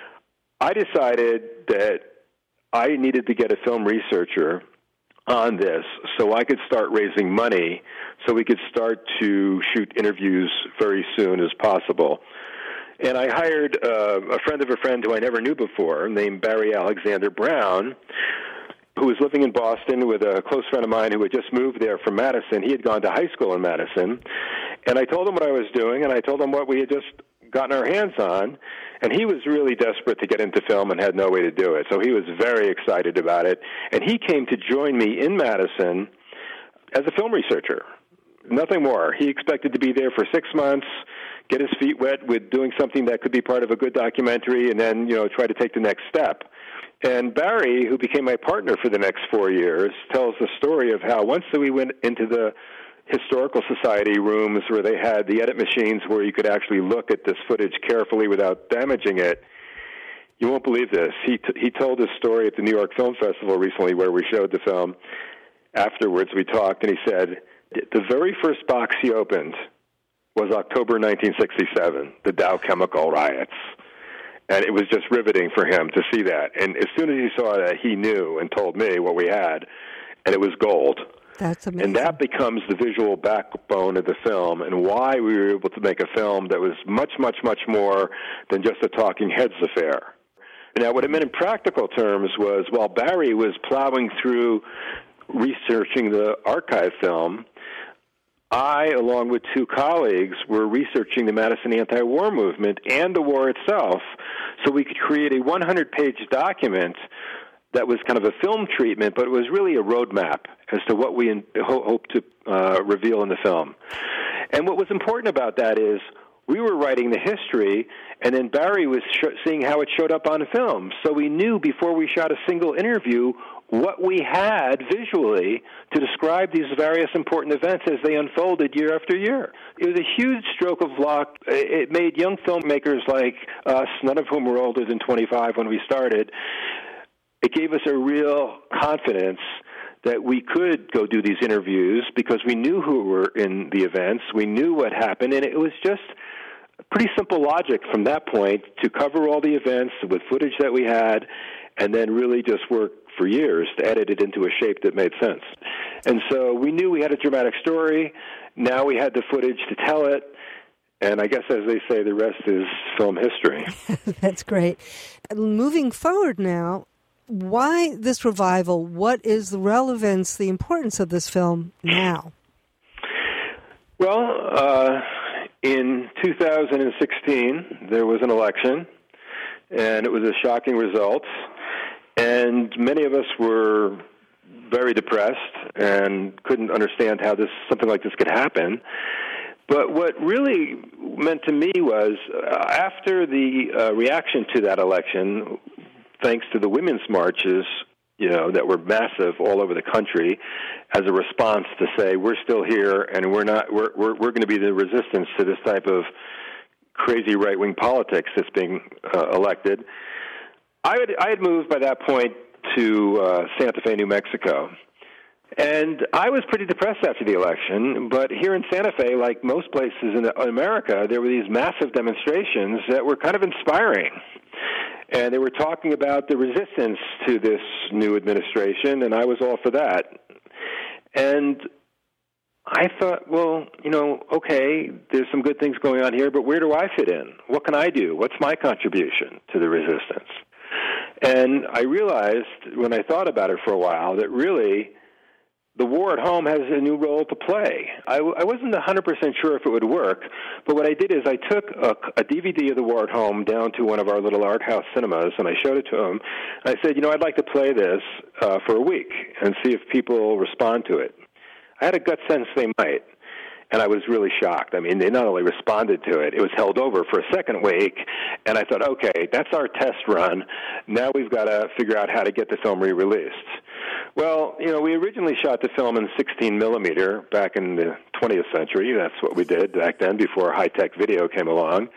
I decided that I needed to get a film researcher on this so I could start raising money so we could start to shoot interviews very soon as possible. And I hired uh, a friend of a friend who I never knew before, named Barry Alexander Brown, who was living in Boston with a close friend of mine who had just moved there from Madison. He had gone to high school in Madison. And I told him what I was doing, and I told him what we had just gotten our hands on. And he was really desperate to get into film and had no way to do it. So he was very excited about it. And he came to join me in Madison as a film researcher. Nothing more. He expected to be there for six months, get his feet wet with doing something that could be part of a good documentary, and then, you know, try to take the next step. And Barry, who became my partner for the next four years, tells the story of how once we went into the Historical Society rooms where they had the edit machines where you could actually look at this footage carefully without damaging it. You won't believe this. He t- he told this story at the New York Film Festival recently where we showed the film. Afterwards, we talked, and he said the very first box he opened was October nineteen sixty-seven, the Dow Chemical riots. And it was just riveting for him to see that. And as soon as he saw that, he knew and told me what we had, and it was gold. That's amazing. And that becomes the visual backbone of the film and why we were able to make a film that was much, much, much more than just a talking heads affair. Now, what it meant in practical terms was while Barry was plowing through researching the archive film, I, along with two colleagues, were researching the Madison anti-war movement and the war itself so we could create a hundred page document that was kind of a film treatment, but it was really a roadmap as to what we in, ho- hope to uh, reveal in the film. And what was important about that is we were writing the history, and then Barry was sh- seeing how it showed up on film. So we knew before we shot a single interview what we had visually to describe these various important events as they unfolded year after year. It was a huge stroke of luck. It made young filmmakers like us, none of whom were older than twenty-five when we started, it gave us a real confidence that we could go do these interviews because we knew who were in the events, we knew what happened, and it was just pretty simple logic from that point to cover all the events with footage that we had and then really just work for years to edit it into a shape that made sense. And so we knew we had a dramatic story. Now we had the footage to tell it. And I guess, as they say, the rest is film history. That's great. Moving forward now, why this revival? What is the relevance, the importance of this film now? Well, uh, in two thousand sixteen, there was an election, and it was a shocking result, and many of us were very depressed and couldn't understand how this something like this could happen. But what really meant to me was, uh, after the uh, reaction to that election, thanks to the women's marches, you know, that were massive all over the country, as a response to say we're still here and we're not, we're we're, we're going to be the resistance to this type of crazy right-wing politics that's being uh, elected. I had I had moved by that point to uh, Santa Fe, New Mexico. And I was pretty depressed after the election, but here in Santa Fe, like most places in America, there were these massive demonstrations that were kind of inspiring. And they were talking about the resistance to this new administration, and I was all for that. And I thought, well, you know, okay, there's some good things going on here, but where do I fit in? What can I do? What's my contribution to the resistance? And I realized when I thought about it for a while that really the war at home has a new role to play. I, I wasn't one hundred percent sure if it would work, but what I did is I took a, a D V D of the war at home down to one of our little art house cinemas, and I showed it to them. I said, you know, I'd like to play this uh, for a week and see if people respond to it. I had a gut sense they might, and I was really shocked. I mean, they not only responded to it, it was held over for a second week, and I thought, okay, that's our test run. Now we've got to figure out how to get the film re-released. Well, you know, we originally shot the film in sixteen millimeter back in the twentieth century. That's what we did back then before high-tech video came along.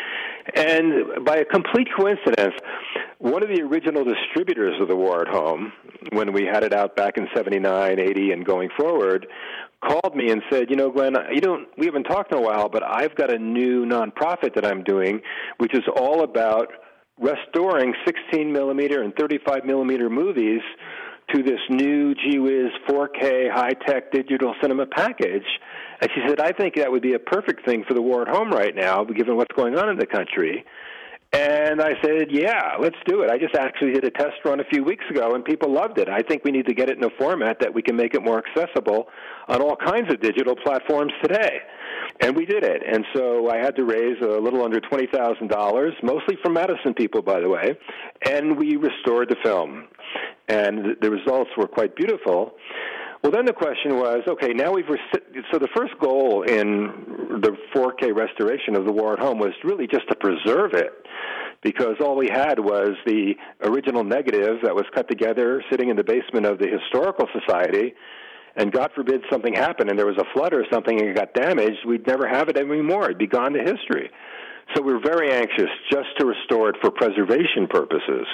And by a complete coincidence, one of the original distributors of The War at Home, when we had it out back in seventy-nine, eighty, and going forward, called me and said, you know, Glenn, you don't, we haven't talked in a while, but I've got a new nonprofit that I'm doing, which is all about restoring sixteen millimeter and thirty-five millimeter movies to this new gee whiz four K high-tech digital cinema package. And she said, I think that would be a perfect thing for the war at home right now, given what's going on in the country. And I said, yeah, let's do it. I just actually did a test run a few weeks ago, and people loved it. I think we need to get it in a format that we can make it more accessible on all kinds of digital platforms today. And we did it. And so I had to raise a little under twenty thousand dollars, mostly from Madison people, by the way, and we restored the film. And the results were quite beautiful. Well, then the question was, okay, now we've... Rec- so the first goal in the four K restoration of The War at Home was really just to preserve it, because all we had was the original negative that was cut together sitting in the basement of the Historical Society, and God forbid something happened and there was a flood or something and it got damaged, we'd never have it anymore. It'd be gone to history. So we're very anxious just to restore it for preservation purposes.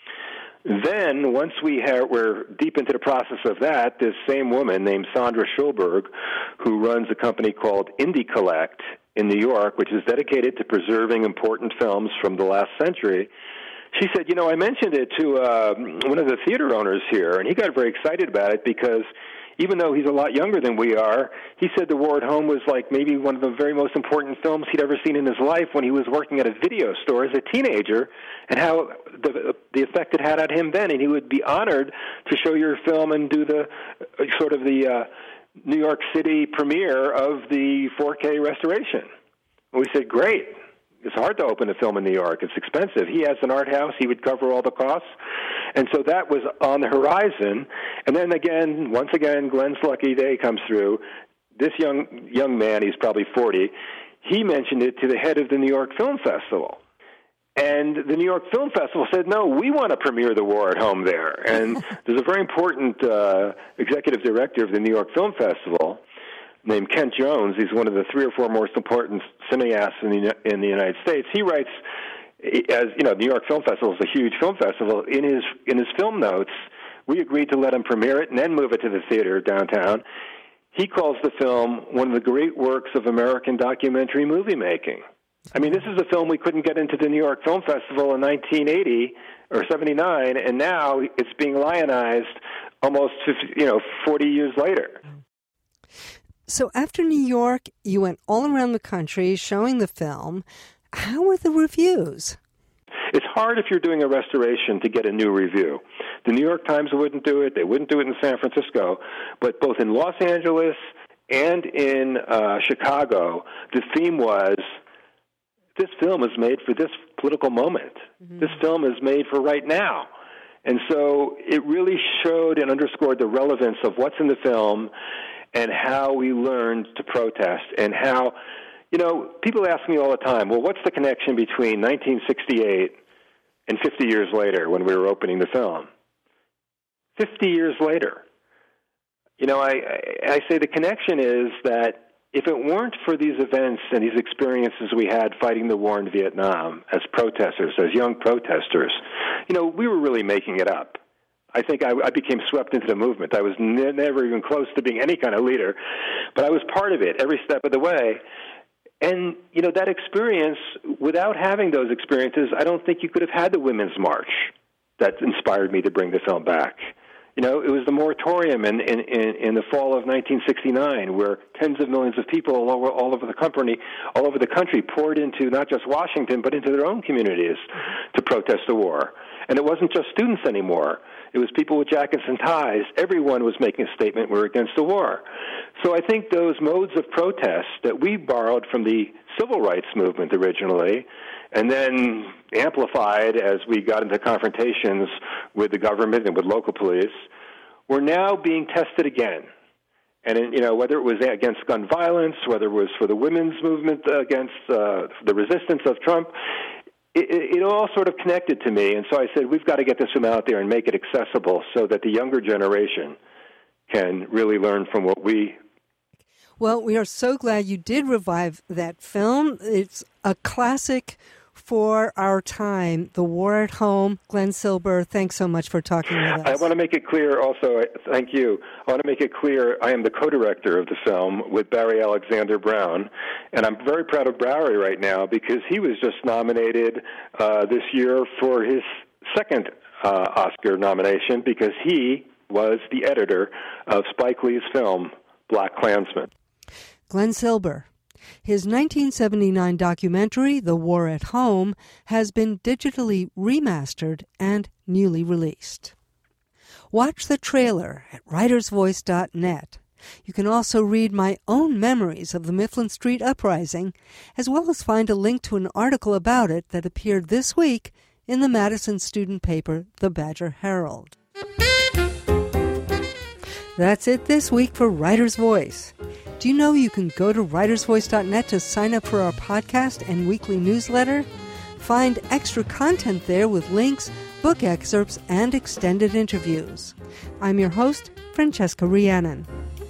Then, once we ha- were deep into the process of that, this same woman named Sandra Schulberg, who runs a company called Indie Collect in New York, which is dedicated to preserving important films from the last century, she said, you know, I mentioned it to uh, one of the theater owners here, and he got very excited about it because even though he's a lot younger than we are, he said The War at Home was like maybe one of the very most important films he'd ever seen in his life when he was working at a video store as a teenager, and how the the effect it had on him then. And he would be honored to show your film and do the uh, sort of the uh, New York City premiere of the four K restoration. And we said, great. It's hard to open a film in New York. It's expensive. He has an art house. He would cover all the costs. And so that was on the horizon. And then again, once again, Glenn's lucky day comes through. This young young man, he's probably forty, he mentioned it to the head of the New York Film Festival. And the New York Film Festival said, no, we want to premiere The War at Home there. And there's a very important uh, executive director of the New York Film Festival named Kent Jones. He's one of the three or four most important cineasts in the, in the United States. He writes, as you know, the New York Film Festival is a huge film festival. In his in his film notes, we agreed to let him premiere it and then move it to the theater downtown. He calls the film one of the great works of American documentary movie making. I mean, this is a film we couldn't get into the New York Film Festival in nineteen eighty or seventy-nine, and now it's being lionized almost fifty, you know, forty years later. So after New York, you went all around the country showing the film. How were the reviews? It's hard if you're doing a restoration to get a new review. The New York Times wouldn't do it. They wouldn't do it in San Francisco. But both in Los Angeles and in uh, Chicago, the theme was, this film is made for this political moment. Mm-hmm. This film is made for right now. And so it really showed and underscored the relevance of what's in the film and how we learned to protest and how, you know, people ask me all the time, well, what's the connection between nineteen sixty-eight and fifty years later when we were opening the film? fifty years later. You know, I, I say the connection is that if it weren't for these events and these experiences we had fighting the war in Vietnam as protesters, as young protesters, you know, we were really making it up. I think I, I became swept into the movement. I was ne- never even close to being any kind of leader, but I was part of it every step of the way. And, you know, that experience, without having those experiences, I don't think you could have had the Women's March that inspired me to bring the film back. You know, it was the moratorium in, in, in the fall of nineteen sixty-nine, where tens of millions of people all over, all over the company, all over the country poured into not just Washington, but into their own communities to protest the war. And it wasn't just students anymore. It was people with jackets and ties. Everyone was making a statement, we're against the war. So I think those modes of protest that we borrowed from the civil rights movement originally, and then amplified as we got into confrontations with the government and with local police, were now being tested again. And, in, you know, whether it was against gun violence, whether it was for the women's movement against uh, the resistance of Trump, it, it, it all sort of connected to me. And so I said, we've got to get this film out there and make it accessible so that the younger generation can really learn from what we... Well, we are so glad you did revive that film. It's a classic for our time, The War at Home. Glenn Silber, thanks so much for talking with us. I want to make it clear also, thank you, I want to make it clear I am the co-director of the film with Barry Alexander Brown, and I'm very proud of Barry right now because he was just nominated uh, this year for his second uh, Oscar nomination because he was the editor of Spike Lee's film, Black Klansman. Glenn Silber. His nineteen seventy-nine documentary, The War at Home, has been digitally remastered and newly released. Watch the trailer at writers voice dot net. You can also read my own memories of the Mifflin Street Uprising, as well as find a link to an article about it that appeared this week in the Madison student paper, The Badger Herald. That's it this week for Writer's Voice. Do you know you can go to writers voice dot net to sign up for our podcast and weekly newsletter? Find extra content there with links, book excerpts, and extended interviews. I'm your host, Francesca Rhiannon.